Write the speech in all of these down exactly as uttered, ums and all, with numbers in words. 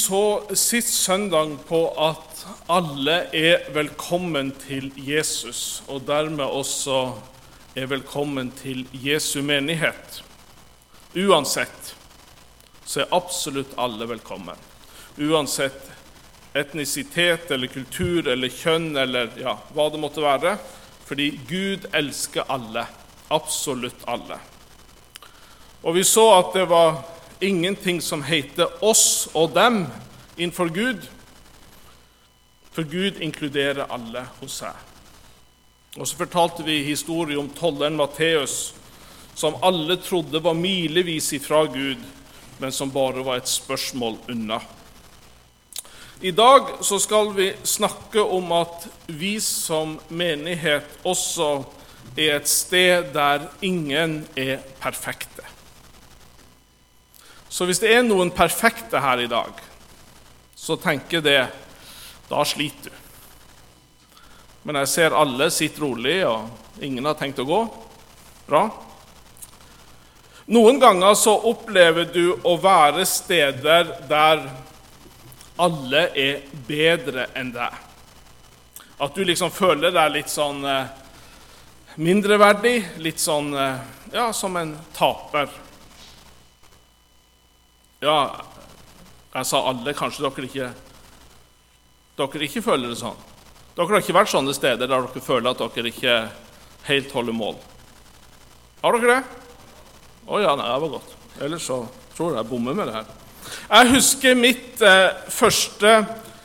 så sist søndag på at alle er velkommen til Jesus, og dermed også er velkommen til Jesu menighet. Uansett, så er absolutt alle velkommen. Uansett etnisitet, eller kultur, eller kjønn, eller ja, hva det måtte være. Fordi Gud elsker alle, absolutt alle. Og vi så at det var ingenting som heter oss og dem innenfor Gud, for Gud inkluderer alle hos seg. Og så fortalte vi historien om tolleren Matteus, som alle trodde var milevis ifra Gud, men som bare var et spørsmål unna. I dag så skal vi snakke om at vi som menighet også er et sted der ingen er perfekte. Så hvis det er noen perfekte her i dag, så tenker det, da sliter du. Men jeg ser alle sitter rolig, og ingen har tenkt å gå. Bra. Noen ganger så opplever du å være steder der alle er bedre enn deg. At du liksom føler deg litt sånn eh, mindreverdig, litt sånn, eh, ja, som en taper. Ja, jeg sa alle, kanskje dere ikke, dere ikke føler det sånn. Dere har ikke vært sånne steder der dere føler at dere ikke helt holder mål. Har dere det? Å ja, nei, det var godt. Ellers så tror jeg jeg bommer med det her. Jeg husker mitt eh, første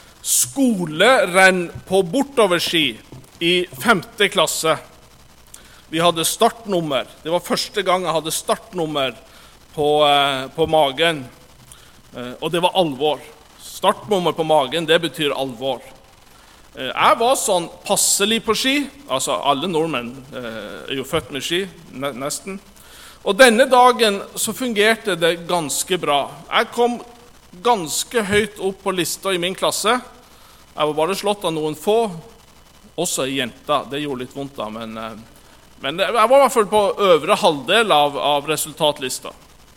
skolerenn på bortoverski i femte klasse. Vi hadde startnummer. Det var første gang jeg hadde startnummer på, eh, på magen. Eh, og det var alvor. Startnummer på magen, det betyr alvor. Eh, jeg var sånn passelig på ski. Altså, alle nordmenn eh, er jo født med ski, ne- nesten. Og denne dagen så fungerte det ganske bra. Jeg kom ganske høyt opp på lista i min klasse. Jeg var bare slått av noen få, også i jenta. Det gjorde litt vondt da, men, men jeg var i hvert fall på øvre halvdel av, av resultatlista.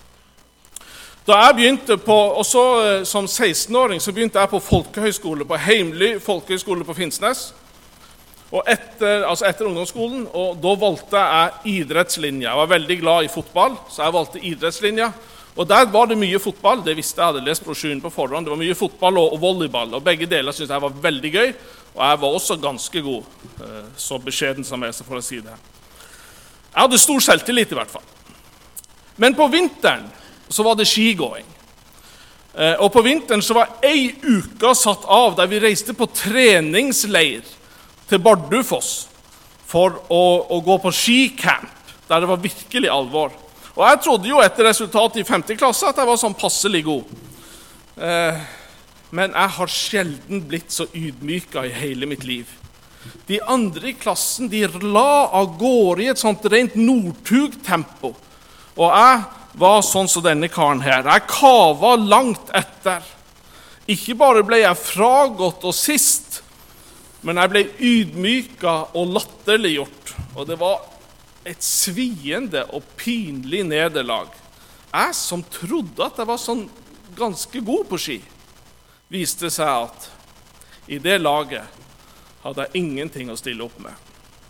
Da jeg begynte på, også som seksten-åring, så begynte jeg på folkehøyskole, på Heimly folkehøyskole på Finnsnes. Og etter, altså etter ungdomsskolen, og da valgte jeg idrettslinja. Jeg var veldig glad i fotball, så jeg valgte idrettslinja. Og der var det mye fotball, det visste jeg, jeg hadde lest brosjyren på forhånd. Det var mye fotball og, og volleyball, og begge deler synes jeg var veldig gøy. Og jeg var også ganske god, så beskjeden som jeg, så for å si det. Jeg hadde stor selvtillit i hvert fall. Men på vinteren så var det skigåing. Og på vinteren så var ei uke satt av der vi reiste på treningsleir til Bardufoss for å, å gå på skicamp, der det var virkelig alvor. Og jeg trodde jo etter resultatet i femte klasse at jeg var sånn passelig god. Eh, men jeg har sjelden blitt så ydmyka i hele mitt liv. De andre i klassen, de la av gårde i et sånt rent Northug-tempo. Og jeg var sånn som denne karen her. Jeg kava langt etter. Ikke bare ble jeg fragått og sist, men jeg ble ydmyka og latterliggjort, og det var et sviende og pinlig nederlag. Jeg som trodde at jeg var sånn ganske god på ski, viste seg at i det laget hadde jeg ingenting å stille opp med.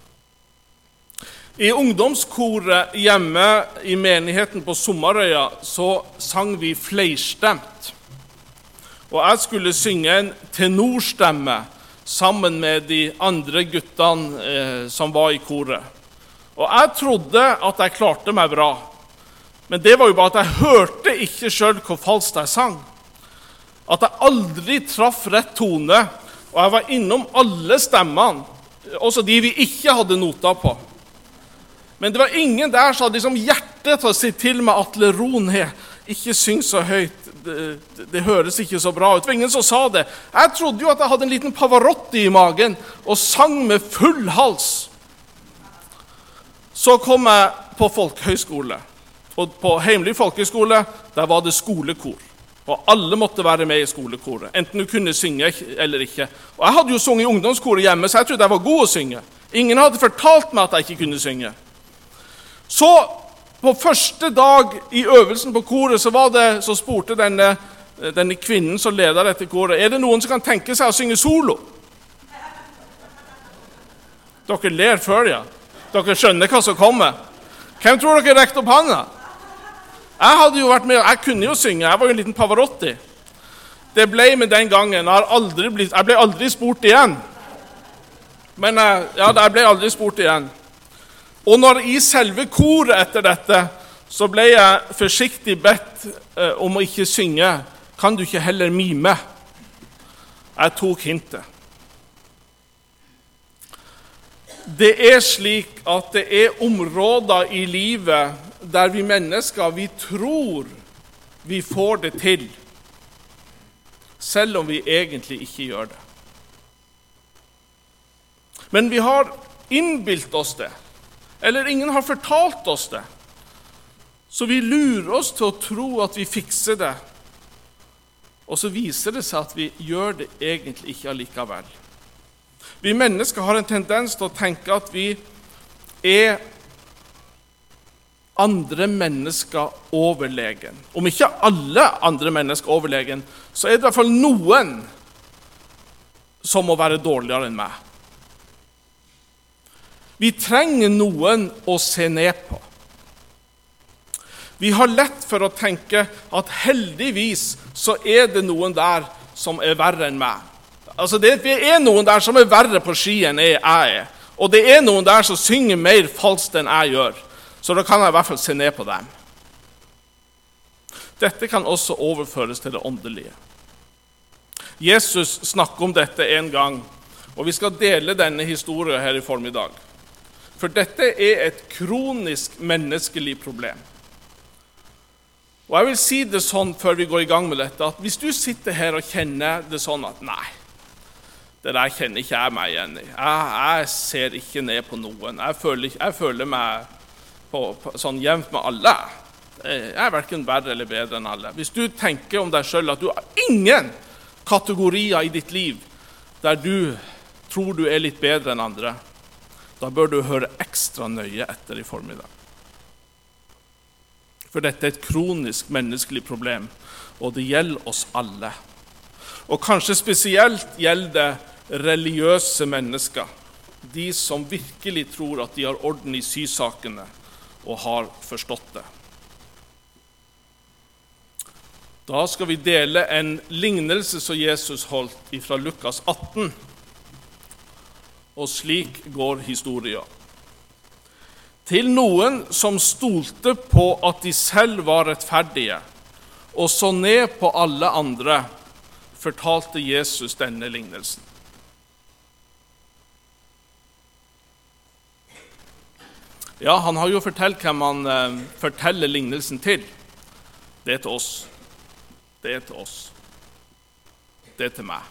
I ungdomskoret hjemme i menigheten på Sommerøya så sang vi flerstemt, og jeg skulle synge en tenorstemme sammen med de andre guttene eh, som var i koret. Og jeg trodde at jeg klarte meg bra. Men det var jo bare at jeg hørte ikke selv hvor falskt jeg sang. At jeg aldri traff rett tone, og jeg var innom alle stemmene, også de vi ikke hadde noter på. Men det var ingen der som hadde liksom hjertet til å si til meg, Atle, ro ned, ikke syng så høyt. Det, det, det høres ikke så bra ut. Det var ingen som sa det. Jeg trodde jo at jeg hadde en liten Pavarotti i magen og sang med full hals. Så kom jeg på folkehøyskole. Og på Heimly folkehøyskole, der var det skolekor. Og alle måtte være med i skolekoret, enten du kunne synge eller ikke. Og jeg hadde jo sunget i ungdomskoret hjemme, så jeg trodde jeg var god å synge. Ingen hadde fortalt meg at jeg ikke kunne synge. Så på første dag i øvelsen på koret så, var det, så spurte denne denne kvinnen som leder dette koret, er det noen som kan tenke seg å synge solo? Dere ler før, ja. Dere skjønner hva som kommer. Hvem tror dere rekte opp handa? Jeg hadde jo vært med, jeg kunne jo synge, jeg var jo en liten Pavarotti. Det ble med den gangen, jeg, aldri blitt, jeg ble aldri spurt igjen. Men ja, jeg ble aldri spurt igjen. Og når i selve koret etter dette, så ble jeg forsiktig bedt eh, om å ikke synge. Kan du ikke heller mime? Jeg tok hintet. Det er slik at det er områder i livet der vi mennesker, vi tror vi får det til, selv om vi egentlig ikke gjør det. Men vi har innbilt oss det, eller ingen har fortalt oss det, så vi lurer oss til å tro at vi fikser det, og så viser det seg at vi gjør det egentlig ikke allikevel. Vi mennesker har en tendens til å tenke at vi er andre mennesker overlegen. Om ikke alle andre mennesker overlegen, så er det i hvert fall noen som må være dårligere enn meg. Vi trenger noen å se ned på. Vi har lett for å tenke at heldigvis så er det noen der som er verre enn meg. Altså det er noen der som er verre på ski enn jeg er. Og det er noen der som synger mer falskt enn jeg gjør. Så da kan jeg i hvert fall se ned på dem. Dette kan også overføres til det åndelige. Jesus snakker om dette en gang, og vi skal dele denne historien her i formiddag. For dette er et kronisk menneskelig problem. Og jeg vil si det sånn før vi går i gang med dette, at hvis du sitter her og kjenner det sånn at nei, det der kjenner ikke jeg meg igjen i. Jeg, jeg ser ikke ned på noen. Jeg føler, jeg føler meg på, på, sånn jevnt med alle. Jeg er hverken verre eller bedre enn alle. Hvis du tenker om deg selv at du har ingen kategorier i ditt liv der du tror du er litt bedre enn andre, da bør du høre ekstra nøye etter i formiddag. For dette er et kronisk menneskelig problem, og det gjelder oss alle. Og kanskje spesielt gjelder det religiøse mennesker, de som virkelig tror at de har orden i sysakene og har forstått det. Da skal vi dele en lignelse som Jesus holdt fra Lukas atten, og slik går historien. Til noen som stolte på at de selv var rettferdige, og så ned på alle andre, fortalte Jesus denne lignelsen. Ja, han har jo fortalt hvem han eh, forteller lignelsen til. Det er til oss. Det er til oss. Det er til meg.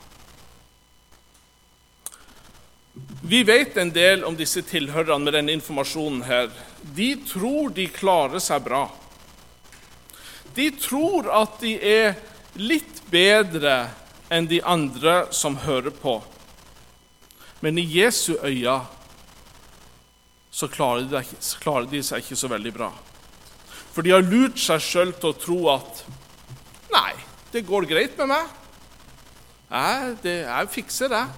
Vi vet en del om disse tilhørerne med denne informasjonen her. De tror de klarer seg bra. De tror at de er litt bedre enn de andre som hører på. Men i Jesu øyne så klarer de, så klarer de seg ikke så veldig bra. For de har lurt seg selv til å tro at nei, det går greit med meg. Jeg, det, jeg fikser det.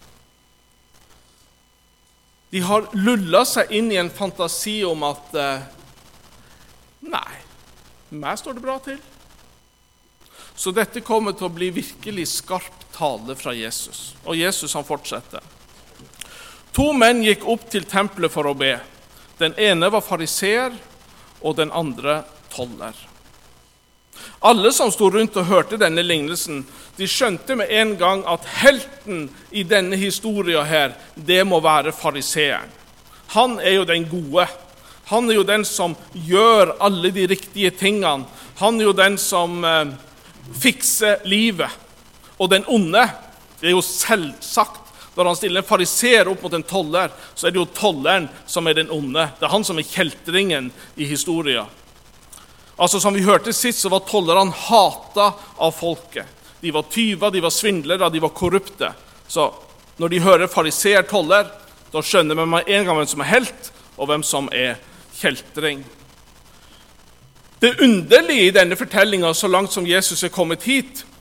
De har lullet seg inn i en fantasi om at nei, meg står det bra til. Så dette kommer til å bli virkelig skarp tale fra Jesus. Og Jesus han fortsetter. To menn gikk opp til tempelet for å be. Den ene var fariseer, og den andre toller. Alle som stod rundt og hørte denne lignelsen, de skjønte med en gang at helten i denne historien her, det må være fariseeren. Han er jo den gode. Han er jo den som gjør alle de riktige tingene. Han er jo den som eh, fikser livet. Og den onde, det er jo selvsagt. Når han stiller en fariseer opp mot en toller, så er det jo tolleren som er den onde. Det er han som er kjeltringen i historien. Altså, som vi hørte sist, så var tollerne hatet av folket. De var tyver, de var svindlere, de var korrupte. Så når de hører fariseer, toller, da skjønner man med en gang hvem som er helt, og hvem som er kjeltring. Det underlige i denne fortellingen, så langt som Jesus er kommet hit,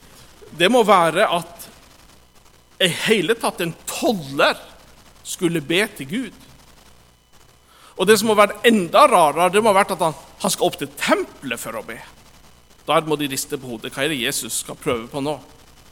det må være at i hele tatt en toller skulle be til Gud. Og det som må være enda rarere, det må ha vært at han, han skal opp til tempelet for å be. Der må de riste på hodet. Hva er det Jesus skal prøve på nå?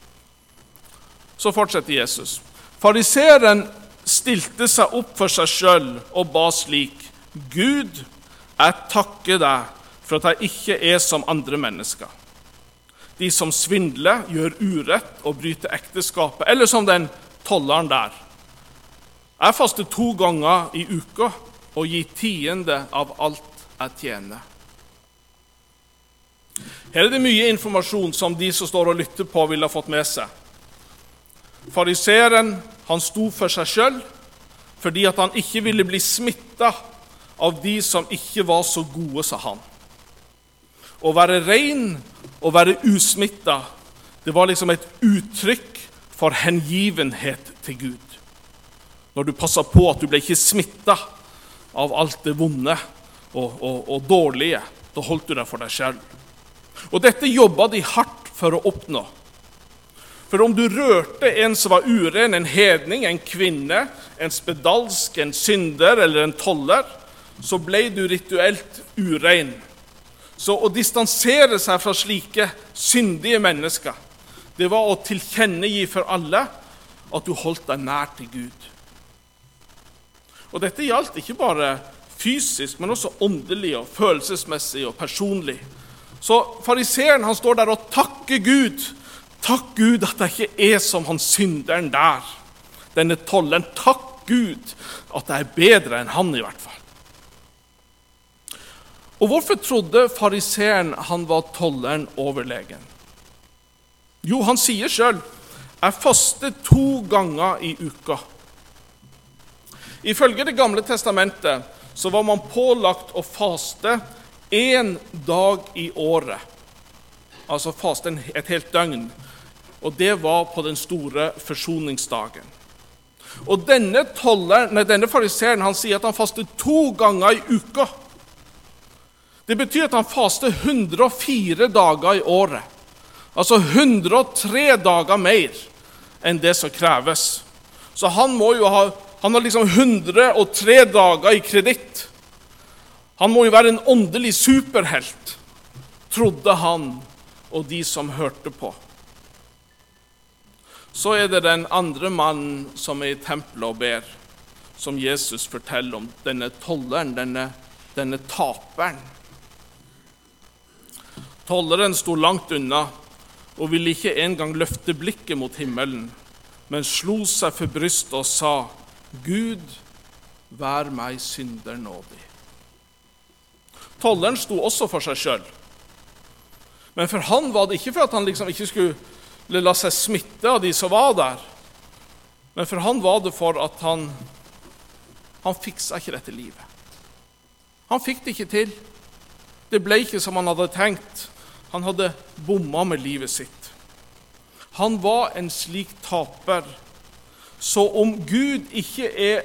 Så fortsetter Jesus. Fariseren stilte seg opp for seg selv og ba slik: Gud, jeg takker deg for at jeg ikke er som andre mennesker. De som svindler, gjør urett og bryter ekteskapet, eller som den tolleren der. Jeg faster to ganger i uka og gir tiende av alt jeg tjener. Her er det mye informasjon som de som står og lytter på vil ha fått med seg. Fariseren, han sto for seg selv, fordi at han ikke ville bli smittet av de som ikke var så gode som han. Å være ren og være usmittet, det var liksom et uttrykk for hengivenhet til Gud. Når du passer på at du ble ikke smittet av alt det vonde og, og, og dårlige, da holdt du deg for deg selv. Og dette jobbet de hardt for å oppnå. For om du rørte en som var uren, en hedning, en kvinne, en spedalsk, en synder eller en toller, så ble du rituelt urein. Så å distansere seg fra slike syndige mennesker, det var å tilkjennegi for alle at du holdt deg nær til Gud. Og dette gjaldt ikke bare fysisk, men også åndelig og følelsesmessig og personlig. Så fariseren, han står der og takker Gud. Takk Gud at jeg ikke er som han synderen der. Denne tollen, takk Gud at jeg er bedre enn han i hvert fall. Og hvorfor trodde fariseren han var tolleren overlegen? Jo, han sier selv, jeg faster to ganger i uka. Ifølge det gamle testamentet så var man pålagt å faste en dag i året. Altså faste et helt døgn. Og det var på den store forsoningsdagen. Og denne, tolleren, nei, denne fariseren, han sier at han faster to ganger i uka. Det betyr at han faster hundre og fire dager i året. Altså hundre og tre dager mer enn det som kreves. Så han må jo ha, han har liksom hundre og tre dager i kreditt. Han må jo være en åndelig superhelt, trodde han og de som hørte på. Så er det den andre mannen som er i tempelet og ber, som Jesus forteller om, denne tolleren, denne, denne taperen. Tolleren sto langt unna og ville ikke engang løfte blikket mot himmelen, men slo seg for brystet og sa: Gud, vær meg synder nådig. Tolleren sto også for seg selv. Men for han var det ikke for at han liksom ikke skulle la seg smitte av de som var der. Men for han var det for at han, han fiksa ikke dette livet. Han fikk det ikke til. Det ble ikke som han hadde tenkt. Han hadde bommet med livet sitt. Han var en slik taper. Så om Gud ikke er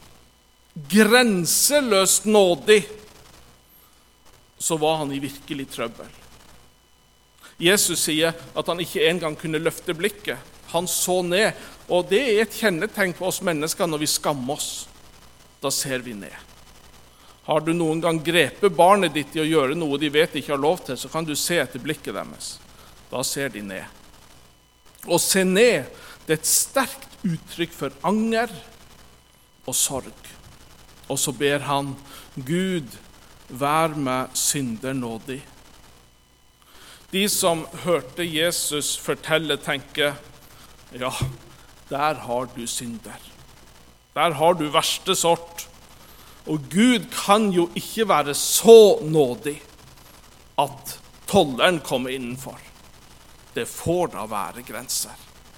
grenseløst nådig, så var han i virkelig trøbbel. Jesus sier at han ikke engang kunne løfte blikket. Han så ned, og det er et kjennetegn på oss mennesker når vi skammer oss. Da ser vi ned. Har du noen gang grepet barnet ditt i å gjøre noe de vet de ikke har lov til, så kan du se etter blikket deres. Da ser de ned. Å se ned, det er et sterkt uttrykk for anger og sorg. Og så ber han: Gud, vær meg synder nådig. De som hørte Jesus fortelle, tenker: ja, der har du synder. Der har du verste sort. Og Gud kan jo ikke være så nådig at tolleren kommer innenfor. Det får da være grenser.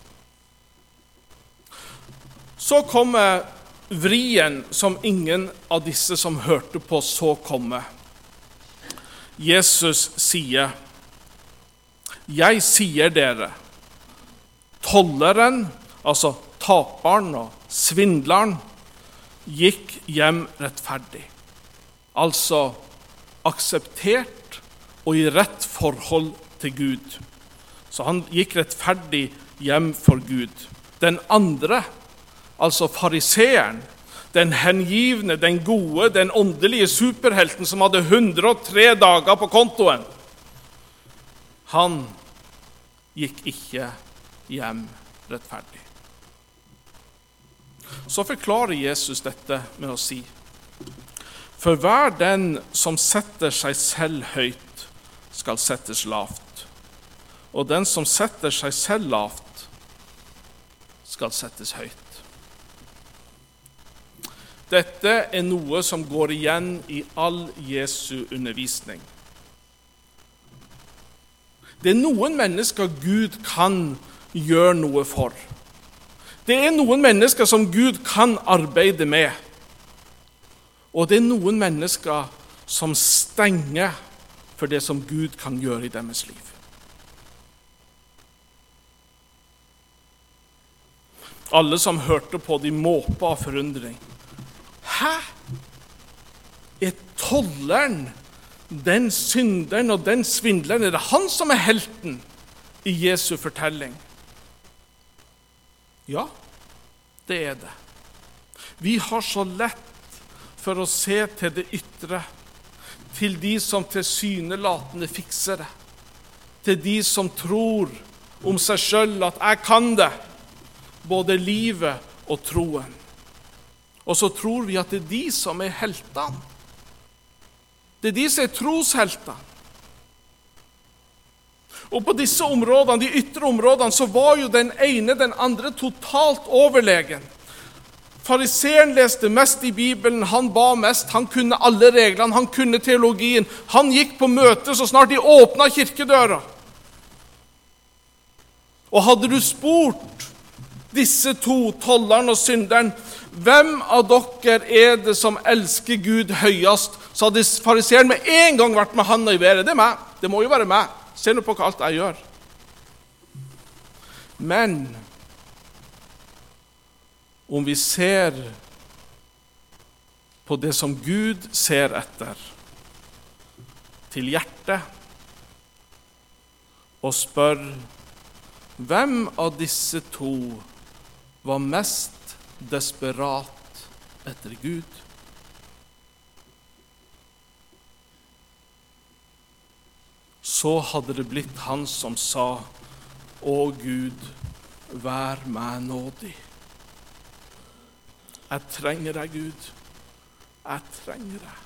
Så kommer vrien som ingen av disse som hørte på så komme. Jesus sier: jeg sier dere, tolleren, altså taperen og svindleren, gikk hjem rettferdig. Altså akseptert og i rett forhold til Gud. Så han gikk rettferdig hjem for Gud. Den andre, altså fariseeren, den hengivne, den gode, den åndelige superhelten som hadde hundre og tre dager på kontoen, han gikk ikke hjem rettferdig. Så forklarer Jesus dette med å si: for hver den som setter seg selv høyt, skal settes lavt. Og den som setter seg selv lavt, skal settes høyt. Dette er noe som går igjen i all Jesu undervisning. Det er noen mennesker Gud kan gjøre noe for. Det er noen mennesker som Gud kan arbeide med. Og det er noen mennesker som stenger for det som Gud kan gjøre i deres liv. Alle som hørte på, de måpa av forundring. Hæ? Er tolleren, den synderen og den svindleren, er det han som er helten i Jesu fortelling? Ja, det er det. Vi har så lett for å se til det ytre, til de som tilsynelatende fikser det, til de som tror om seg selv at jeg kan det, både livet og troen. Og så tror vi at det er de som er heltene. Det er de som er trosheltene. Og på disse områdene, de ytre områdene, så var jo den ene den andre totalt overlegen. Fariseeren leste mest i Bibelen, han ba mest, han kunne alle reglene, han kunne teologien. Han gikk på møte så snart de åpnet kirkedøra. Og hadde du spurt disse to, tolleren og synderen, hvem av dere er det som elsker Gud høyest, så hadde fariseeren med en gang vært med handa i været. Det er meg, det må jo være meg. Se nå på hva alt jeg gjør. Men om vi ser på det som Gud ser etter, til hjertet, og spør, hvem av disse to var mest desperat etter Gud? Så hadde det blitt han som sa, å Gud, vær meg nådig. Jeg trenger deg, Gud. Jeg trenger deg.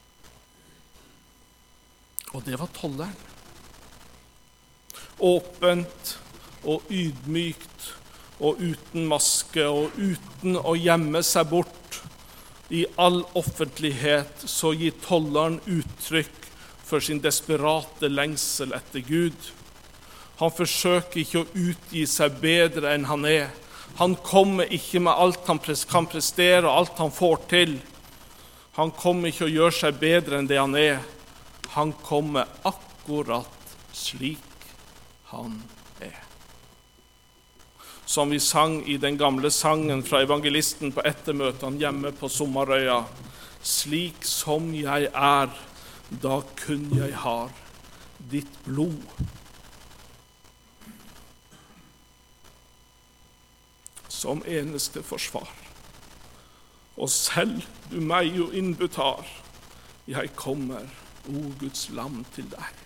Og det var tolleren. Åpent og ydmykt og uten maske og uten å gjemme seg bort i all offentlighet, så gir tolleren uttrykk for sin desperate lengsel etter Gud. Han forsøker ikke å utgi seg bedre enn han er. Han kommer ikke med alt han kan prestere og alt han får til. Han kommer ikke å gjøre seg bedre enn det han er. Han kommer akkurat slik han er. Som vi sang i den gamle sangen fra evangelisten på ettermøtene hjemme på Sommarøya. Slik som jeg er, da kun jeg har ditt blod. Som eneste forsvar. Og selv du meg jo innbutar, jeg kommer, o Guds lam, til deg.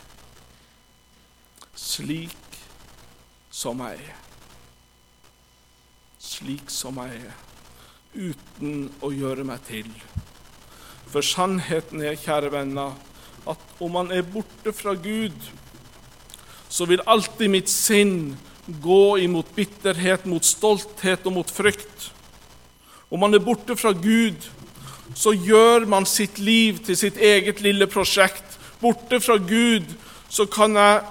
Slik som jeg er. Slik som jeg er, uten å gjøre meg til. For sannheten er, kjære venner, at om man er borte fra Gud, så vil alltid mitt sinn gå imot bitterhet, mot stolthet og mot frykt. Om man er borte fra Gud, så gjør man sitt liv til sitt eget lille prosjekt. Borte fra Gud, så kan jeg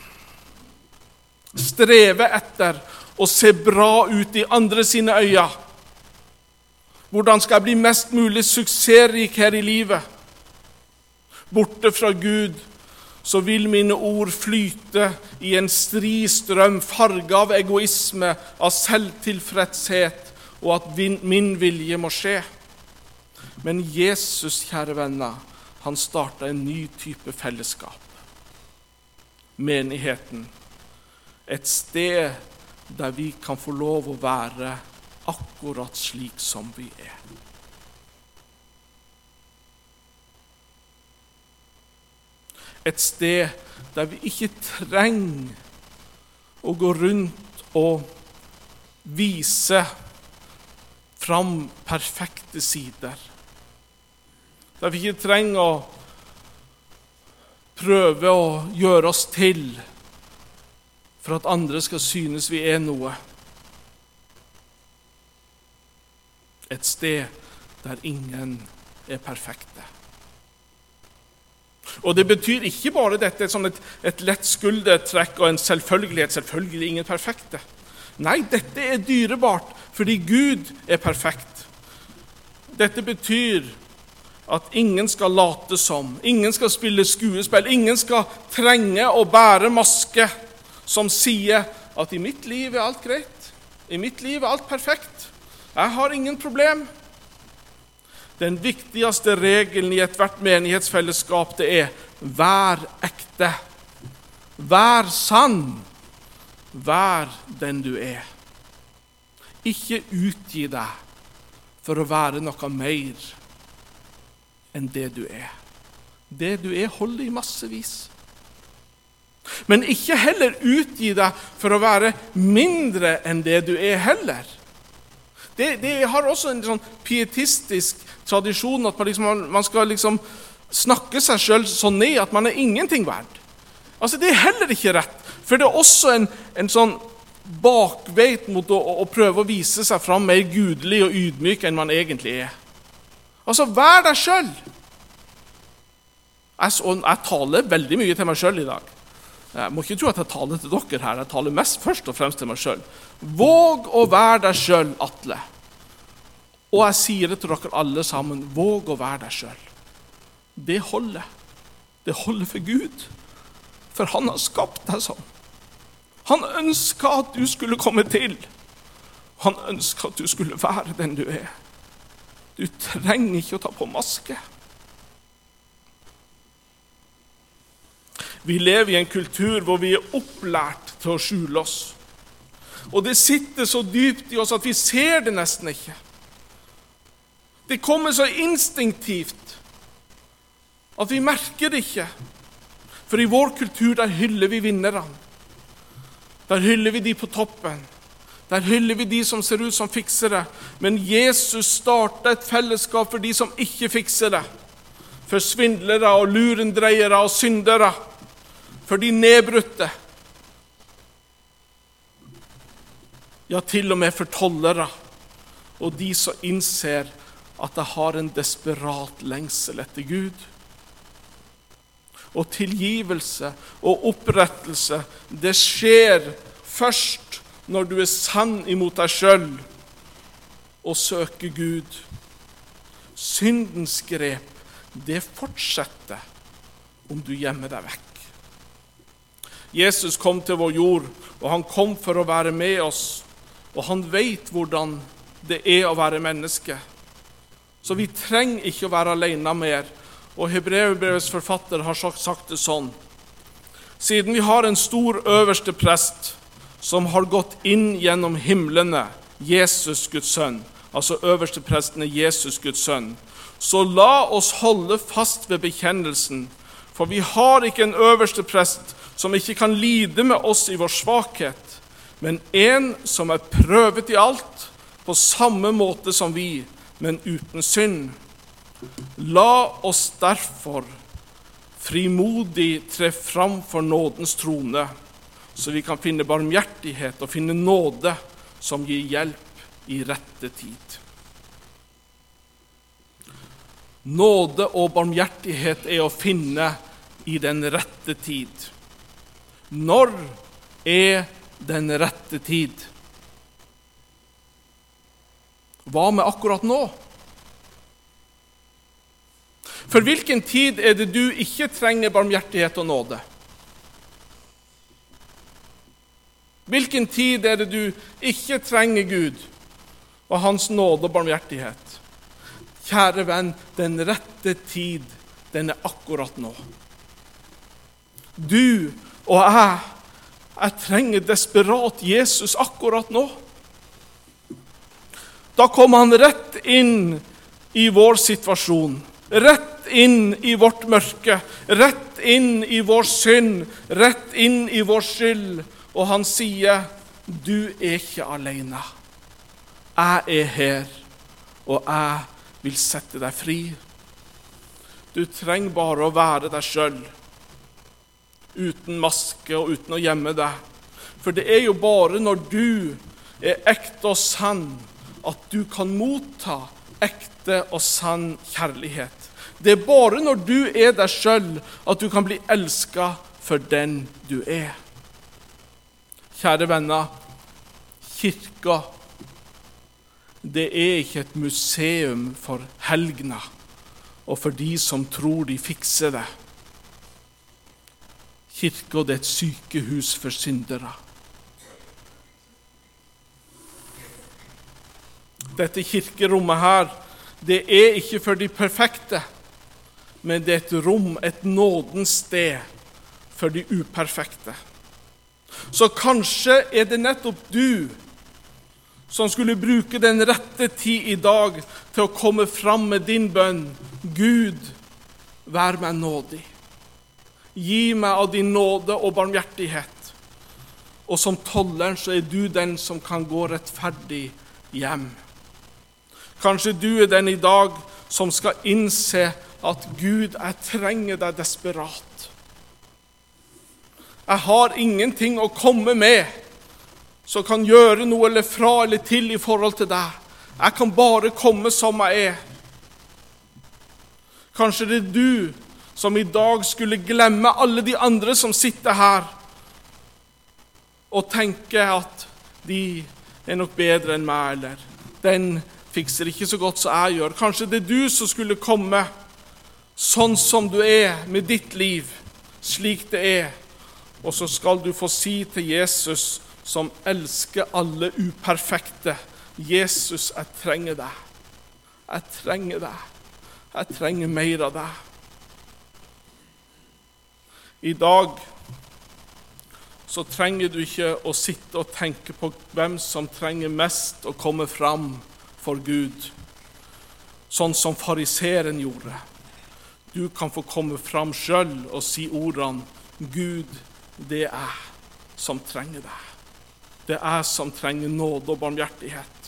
streve etter å se bra ut i andre sine øyne. Hvordan skal jeg bli mest mulig suksessrik her i livet? Borte fra Gud, så vil mine ord flyte i en stri strøm, farget av egoisme, av selvtilfredshet, og at min vilje må skje. Men Jesus, kjære venner, han startet en ny type fellesskap. Menigheten. Et sted der vi kan få lov å være akkurat slik som vi er. Et sted der vi ikke trenger å gå rundt og vise fram perfekte sider. Der vi ikke trenger å prøve å gjøre oss til for at andre skal synes vi er noe. Et sted der ingen er perfekte. Og det betyr ikke bare dette som et, et lett skuldertrekk og en selvfølgelighet, selvfølgelig ingen perfekte. Nei, dette er dyrebart, fordi Gud er perfekt. Dette betyr at ingen skal late som, ingen skal spille skuespill, ingen skal trenge å bære maske som sier at i mitt liv er alt greit, i mitt liv er alt perfekt, jeg har ingen problem. Den viktigste regelen i et hvert menighetsfellesskap det er vær ekte, vær sann, vær den du er. Ikke utgi deg for å være noe mer enn det du er. Det du er holder i massevis. Men ikke heller utgi deg for å være mindre enn det du er heller. Det, det har også en sånn pietistisk tradisjon at man, liksom, man skal liksom snakke seg selv så ned at man er ingenting verd. Altså det er heller ikke rett, for det er også en, en sånn bakveit mot å, å prøve å vise seg fram mer gudelig og ydmyk enn man egentlig er. Altså vær deg selv. Jeg, jeg taler veldig mye til meg selv i dag. Jeg må ikke tro at jeg taler til dere her, jeg taler mest først og fremst til meg selv. Våg å være deg selv, Atle. Og jeg sier det til dere alle sammen, våg å være deg selv. Det holder. Det holder for Gud. For han har skapt deg sånn. Han ønsker at du skulle komme til. Han ønsker at du skulle være den du er. Du trenger ikke å ta på maske. Vi lever i en kultur hvor vi er opplært til å skjule oss. Og det sitter så dypt i oss at vi ser det nesten ikke. Det kommer så instinktivt at vi merker det ikke. For i vår kultur der hyller vi vinnerne. Der hyller vi de på toppen. Der hyller vi de som ser ut som fiksere. Men Jesus startet et fellesskap for de som ikke fikser det. For svindlere og lurendreiere og syndere. For de nedbrutte. Ja, til og med for tollere. Og de som innser at de har en desperat lengsel etter Gud. Og tilgivelse og opprettelse, det skjer først når du er sann imot deg selv og søker Gud. Syndens grep, det fortsetter om du gjemmer deg vekk. Jesus kom til vår jord, og han kom for å være med oss, og han vet hvordan det er å være menneske. Så vi trenger ikke å være alene mer. Og Hebreerbrevets forfatter har sagt det sånn. Siden vi har en stor øverste prest som har gått inn gjennom himlene, Jesus Guds sønn, altså øverste presten er Jesus Guds sønn, så la oss holde fast ved bekjennelsen, for vi har ikke en øverste prest som ikke kan lide med oss i vår svakhet, men en som er prøvet i alt, på samme måte som vi, men uten synd. La oss derfor frimodig tre fram for nådens trone, så vi kan finne barmhjertighet og finne nåde som gir hjelp i rette tid. Nåde og barmhjertighet er å finne i den rette tid. Når er den rette tid? Hva med akkurat nå? For hvilken tid er det du ikke trenger barmhjertighet og nåde? Hvilken tid er det du ikke trenger Gud og hans nåde og barmhjertighet? Kjære venn, den rette tid, den er akkurat nå. Du og jeg, Jeg trenger desperat Jesus akkurat nå. Da kom han rett inn i vår situasjon, rett inn i vårt mørke, rett inn i vår synd, rett inn i vår skyld. Og han sier, du er ikke alene. Jeg er her, og jeg vil sette deg fri. Du trenger bare å være deg selv, uten maske og uten å gjemme deg. For det er jo bare når du er ekte og sann, at du kan motta ekte og sann kjærlighet. Det er bare når du er deg selv, at du kan bli elsket for den du er. Kjære venner, kirka, det er ikke et museum for helgener, og for de som tror de fikser det. Kirka, det er et sykehus for syndere. Dette kirkerommet her, det er ikke for de perfekte, men det er et rom, et nådens sted for de uperfekte. Så kanskje er det nettopp du som skulle bruke den rette tid i dag til å komme fram med din bønn. Gud, vær meg nådig. Gi meg av din nåde og barmhjertighet. Og som tolleren så er du den som kan gå rettferdig hjem. Kanskje du er den i dag som skal innse at Gud, jeg trenger deg desperat. Jeg har ingenting å komme med som kan gjøre noe eller fra eller til i forhold til deg. Jeg kan bare komme som jeg er. Kanskje det er du som i dag skulle glemme alle de andre som sitter her, og tenke at de er nok bedre enn meg, eller den fikser ikke så godt som jeg gjør. Kanskje det er du som skulle komme sånn som du er med ditt liv, slik det er, og så skal du få si til Jesus, som elsker alle uperfekte, Jesus, jeg trenger deg. Jeg trenger deg. Jeg trenger mer av deg. I dag så trenger du ikke å sitte og tenke på hvem som trenger mest å komme fram for Gud, sånn som fariseren gjorde. Du kan få komme fram selv og si ordene, Gud, det er jeg som trenger deg. Det er jeg som trenger nåde og barmhjertighet.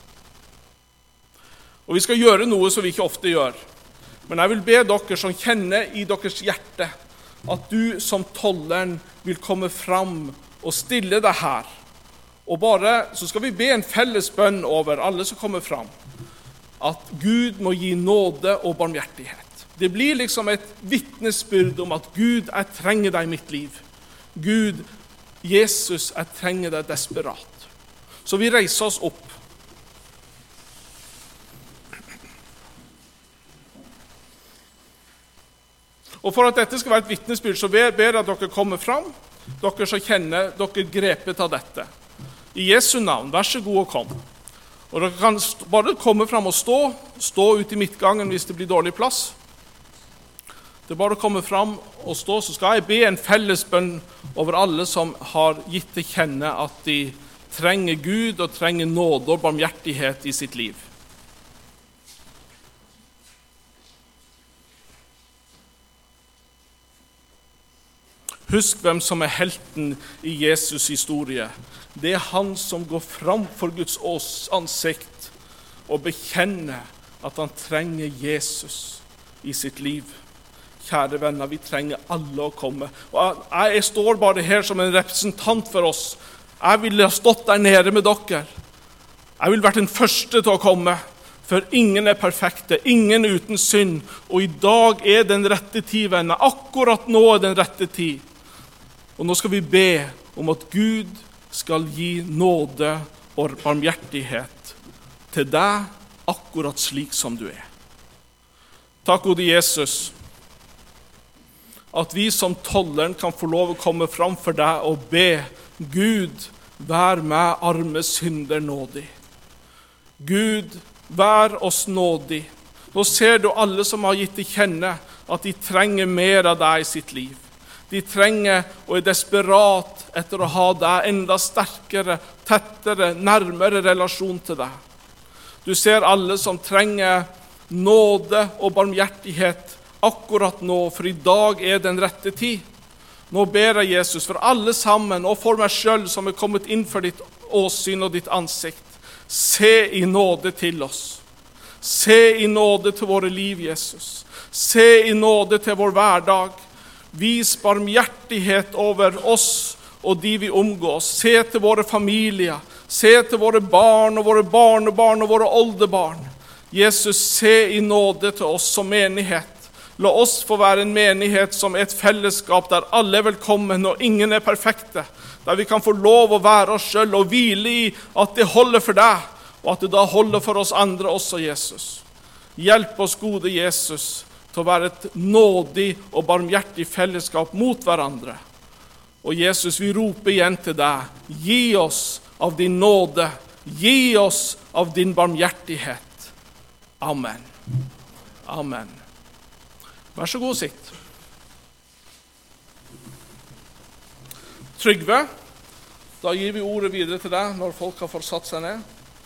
Og vi skal gjøre noe som vi ikke ofte gjør. Men jeg vil be dere som kjenner i deres hjerte at du som tolleren vil komme fram og stille deg her. Og bare så skal vi be en felles bønn over alle som kommer fram. At Gud må gi nåde og barmhjertighet. Det blir liksom et vitnesbyrd om at Gud, jeg trenger deg i mitt liv. Gud, Jesus, jeg trenger deg desperat. Så vi reiser oss opp. Og for at dette skal være et vitnesbyrd, så ber jeg at dere kommer fram, dere som kjenner dere grepet av dette. I Jesu navn, vær så god og kom. Og dere kan bare komme fram og stå, stå ut i midtgangen hvis det blir dårlig plass. Det er bare å komme fram og stå, så skal jeg be en felles bønn over alle som har gitt til kjenne at de trenger Gud og trenger nåde og barmhjertighet i sitt liv. Husk hvem som er helten i Jesus historie. Det er han som går fram for Guds ansikt og bekjenner at han trenger Jesus i sitt liv. Kjære venner, vi trenger alle å komme. Og jeg, jeg står bare her som en representant for oss. Jeg ville ha stått der nede med dere. Jeg ville vært den første til å komme. For ingen er perfekte, ingen uten synd. Og i dag er den rette tid, venner. Akkurat nå er den rette tid. Og nå skal vi be om at Gud skal gi nåde og barmhjertighet til deg akkurat slik som du er. Takk, gode Jesus, at vi som tolleren kan få lov å komme fram for deg og be, Gud, vær meg arme synder nådig. Gud, vær oss nådig. Nå ser du alle som har gitt til kjenne at de trenger mer av deg i sitt liv. De trenger og er desperat etter å ha deg enda sterkere, tettere, nærmere relasjon til deg. Du ser alle som trenger nåde og barmhjertighet akkurat nå, for i dag er den rette tid. Nå ber jeg Jesus for alle sammen, og for meg selv som er kommet inn for ditt åsyn og ditt ansikt. Se i nåde til oss. Se i nåde til våre liv, Jesus. Se i nåde til vår hverdag. Vis barmhjertighet over oss og de vi omgås. Se til våre familier. Se til våre barn og våre barnebarn og våre oldebarn. Jesus, se i nåde til oss som menighet. La oss få være en menighet som er et fellesskap der alle er velkommen og ingen er perfekte. Der vi kan få lov å være oss selv og hvile i at det holder for deg, og at det da holder for oss andre også, Jesus. Hjelp oss, gode Jesus, til å være et nådig og barmhjertig fellesskap mot hverandre. Og Jesus, vi roper igjen til deg, gi oss av din nåde, gi oss av din barmhjertighet. Amen. Amen. Vær så god, sitt. Trygve, da gir vi ordet videre til deg når folk har fått satt seg ned.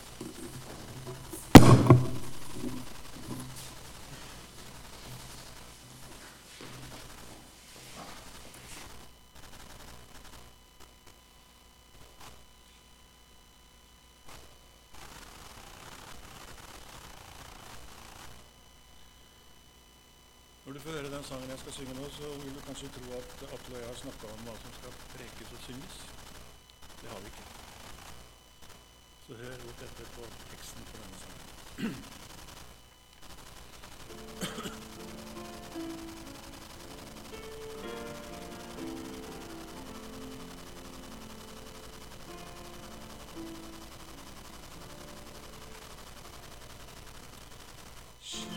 Når du får høre den sangen jeg skal synge nå, så vil du kanskje tro at Atle og jeg har snakket om hva som skal prekes og synges. Det har vi ikke. Så hør godt etter på teksten på denne sangen.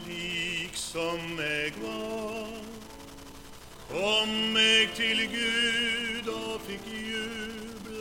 Som jeg var, kom jeg til Gud.